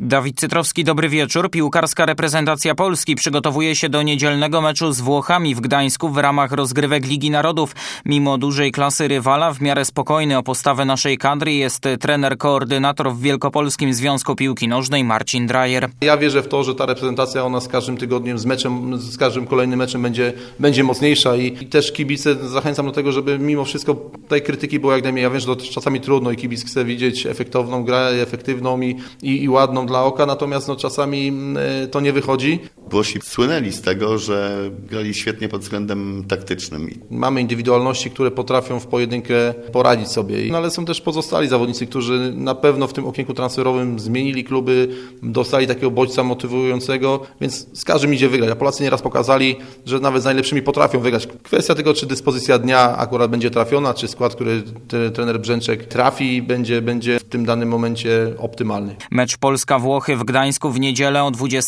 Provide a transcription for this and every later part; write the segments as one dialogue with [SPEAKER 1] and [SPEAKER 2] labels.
[SPEAKER 1] Dawid Cytrowski, dobry wieczór. Piłkarska reprezentacja Polski przygotowuje się do niedzielnego meczu z Włochami w Gdańsku w ramach rozgrywek Ligi Narodów. Mimo dużej klasy rywala, w miarę spokojny o postawę naszej kadry jest trener-koordynator w Wielkopolskim Związku Piłki Nożnej Marcin Dreyer.
[SPEAKER 2] Ja wierzę w to, że ta reprezentacja z każdym tygodniem, z każdym kolejnym meczem będzie mocniejsza i też kibice zachęcam do tego, żeby mimo wszystko tej krytyki było jak najmniej. Ja wiem, że to czasami trudno i kibic chce widzieć efektowną grę, efektywną i ładną dla oka, natomiast czasami to nie wychodzi.
[SPEAKER 3] Włosi słynęli z tego, że grali świetnie pod względem taktycznym.
[SPEAKER 2] Mamy indywidualności, które potrafią w pojedynkę poradzić sobie, ale są też pozostali zawodnicy, którzy na pewno w tym okienku transferowym zmienili kluby, dostali takiego bodźca motywującego, więc z każdym idzie wygrać. A Polacy nieraz pokazali, że nawet z najlepszymi potrafią wygrać. Kwestia tego, czy dyspozycja dnia akurat będzie trafiona, czy skład, który trener Brzęczek trafi, będzie w tym danym momencie optymalny.
[SPEAKER 1] Mecz Polska-Włochy w Gdańsku w niedzielę o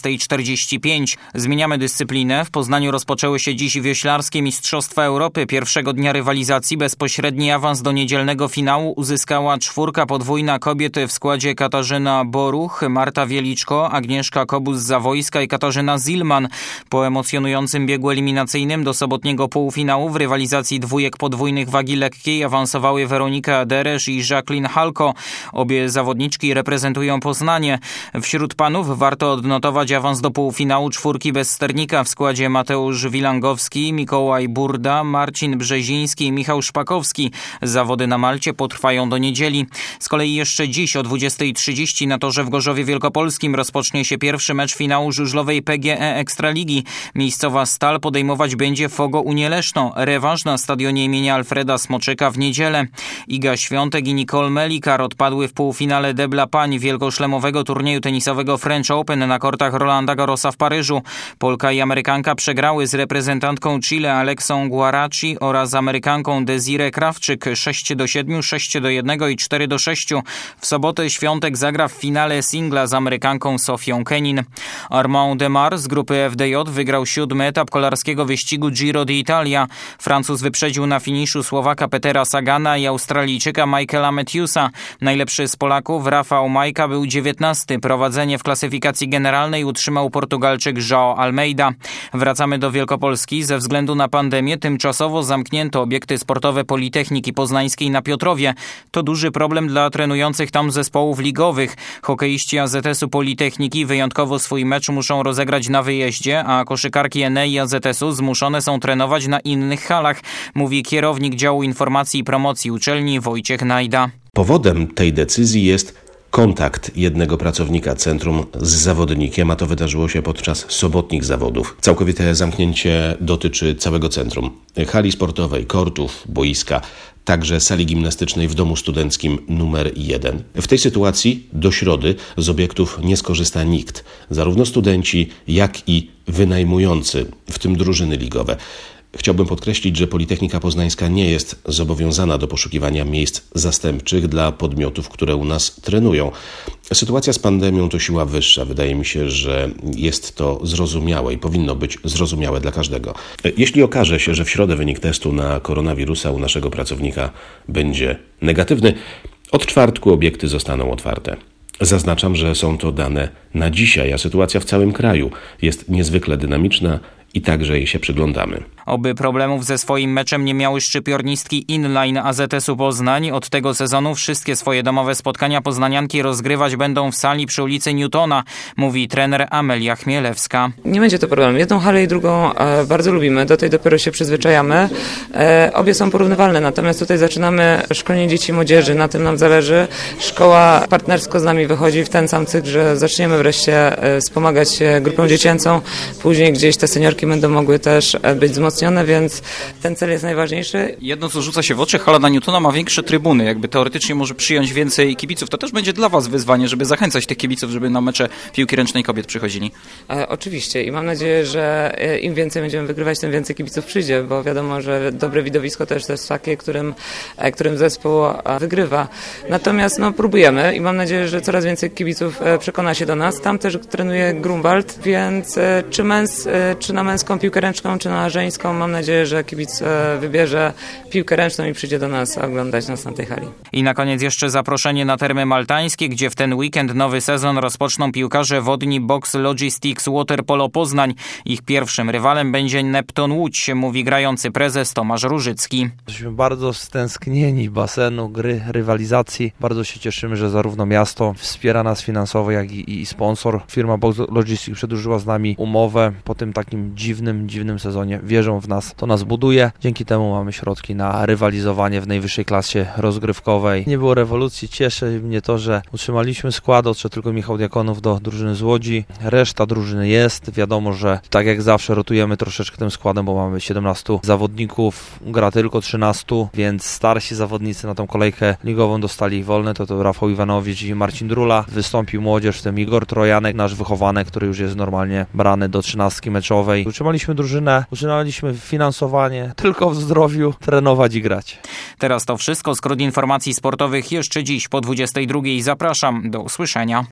[SPEAKER 1] 20:45. Zmieniamy dyscyplinę. W Poznaniu rozpoczęły się dziś wioślarskie Mistrzostwa Europy. Pierwszego dnia rywalizacji bezpośredni awans do niedzielnego finału uzyskała czwórka podwójna kobiet w składzie Katarzyna Boruch, Marta Wieliczko, Agnieszka Kobus-Zawojska i Katarzyna Zilman. Po emocjonującym biegu eliminacyjnym do sobotniego półfinału w rywalizacji dwójek podwójnych wagi lekkiej awansowały Weronika Deresz i Jacqueline Halko. Obie zawodniczki reprezentują Poznanie. Wśród panów warto odnotować awans do półfinału czwórki bez sternika w składzie Mateusz Wilangowski, Mikołaj Burda, Marcin Brzeziński i Michał Szpakowski. Zawody na Malcie potrwają do niedzieli. Z kolei jeszcze dziś o 20:30 na torze w Gorzowie Wielkopolskim rozpocznie się pierwszy mecz finału żużlowej PGE Ekstraligi. Miejscowa Stal podejmować będzie Fogo Unię Leszno. Rewanż na stadionie imienia Alfreda Smoczyka w niedzielę. Iga Świątek i Nicole Melikar odpadły w półfinale Debla Pań wielkoszlemowego turnieju tenisowego French Open na kortach Rolanda Garrosa w Paryżu. Polka i Amerykanka przegrały z reprezentantką Chile Aleksą Guaraci oraz Amerykanką Desiree Krawczyk 6-7, 6-1 i 4-6. W sobotę Świątek zagra w finale singla z Amerykanką Sofią Kenin. Armand Demar z grupy FDJ wygrał 7. etap kolarskiego wyścigu Giro d'Italia. Francuz wyprzedził na finiszu Słowaka Petera Sagana i Australijczyka Michaela Matthewsa. Najlepszy z Polaków Rafał Majka był 19. Prowadzenie w klasyfikacji generalnej utrzymał Portugalczyk João Almeida. Wracamy do Wielkopolski. Ze względu na pandemię tymczasowo zamknięto obiekty sportowe Politechniki Poznańskiej na Piotrowie. To duży problem dla trenujących tam zespołów ligowych. Hokeiści AZS-u Politechniki wyjątkowo swój mecz muszą rozegrać na wyjeździe, a koszykarki Enei AZS-u zmuszone są trenować na innych halach, mówi kierownik działu informacji i promocji uczelni Wojciech Najda.
[SPEAKER 4] Powodem tej decyzji jest kontakt jednego pracownika centrum z zawodnikiem, a to wydarzyło się podczas sobotnich zawodów. Całkowite zamknięcie dotyczy całego centrum. Hali sportowej, kortów, boiska, także sali gimnastycznej w domu studenckim numer 1. W tej sytuacji do środy z obiektów nie skorzysta nikt, zarówno studenci, jak i wynajmujący, w tym drużyny ligowe. Chciałbym podkreślić, że Politechnika Poznańska nie jest zobowiązana do poszukiwania miejsc zastępczych dla podmiotów, które u nas trenują. Sytuacja z pandemią to siła wyższa. Wydaje mi się, że jest to zrozumiałe i powinno być zrozumiałe dla każdego. Jeśli okaże się, że w środę wynik testu na koronawirusa u naszego pracownika będzie negatywny, od czwartku obiekty zostaną otwarte. Zaznaczam, że są to dane na dzisiaj, a sytuacja w całym kraju jest niezwykle dynamiczna i także jej się przyglądamy.
[SPEAKER 1] Oby problemów ze swoim meczem nie miały szczypiornistki inline AZS-u Poznań. Od tego sezonu wszystkie swoje domowe spotkania poznanianki rozgrywać będą w sali przy ulicy Newtona, mówi trener Amelia Chmielewska.
[SPEAKER 5] Nie będzie to problem. Jedną halę i drugą bardzo lubimy. Do tej dopiero się przyzwyczajamy. Obie są porównywalne, natomiast tutaj zaczynamy szkolenie dzieci i młodzieży. Na tym nam zależy. Szkoła partnersko z nami wychodzi w ten sam cykl, że zaczniemy wreszcie wspomagać grupą dziecięcą. Później gdzieś te seniorki będą mogły też być wzmocnione, więc ten cel jest najważniejszy.
[SPEAKER 1] Jedno, co rzuca się w oczy, hala na Newtona ma większe trybuny, jakby teoretycznie może przyjąć więcej kibiców. To też będzie dla Was wyzwanie, żeby zachęcać tych kibiców, żeby na mecze piłki ręcznej kobiet przychodzili.
[SPEAKER 5] Oczywiście i mam nadzieję, że im więcej będziemy wygrywać, tym więcej kibiców przyjdzie, bo wiadomo, że dobre widowisko też to jest takie, którym zespół wygrywa. Natomiast próbujemy i mam nadzieję, że coraz więcej kibiców przekona się do nas. Tam też trenuje Grunwald, więc czy na męską piłkę ręczną, czy na żeńską, tylko mam nadzieję, że kibic wybierze piłkę ręczną i przyjdzie do nas oglądać nas na tej hali.
[SPEAKER 1] I na koniec jeszcze zaproszenie na Termy Maltańskie, gdzie w ten weekend nowy sezon rozpoczną piłkarze wodni Box Logistics Waterpolo Poznań. Ich pierwszym rywalem będzie Neptun Łódź, mówi grający prezes Tomasz Różycki.
[SPEAKER 6] Jesteśmy bardzo stęsknieni basenu, gry, rywalizacji. Bardzo się cieszymy, że zarówno miasto wspiera nas finansowo, jak i sponsor. Firma Box Logistics przedłużyła z nami umowę po tym takim dziwnym sezonie. Wierzą w nas, to nas buduje. Dzięki temu mamy środki na rywalizowanie w najwyższej klasie rozgrywkowej. Nie było rewolucji. Cieszy mnie to, że utrzymaliśmy skład. Odszedł tylko Michał Diakonow do drużyny z Łodzi. Reszta drużyny jest. Wiadomo, że tak jak zawsze rotujemy troszeczkę tym składem, bo mamy 17 zawodników, gra tylko 13, więc starsi zawodnicy na tą kolejkę ligową dostali wolne. To Rafał Iwanowicz i Marcin Drula. Wystąpił młodzież, w tym Igor Trojanek, nasz wychowanek, który już jest normalnie brany do 13 meczowej. Utrzymaliśmy drużynę, utrzymaliśmy finansowanie, tylko w zdrowiu trenować i grać.
[SPEAKER 1] Teraz to wszystko. Skrót informacji sportowych jeszcze dziś po 22:00. Zapraszam. Do usłyszenia.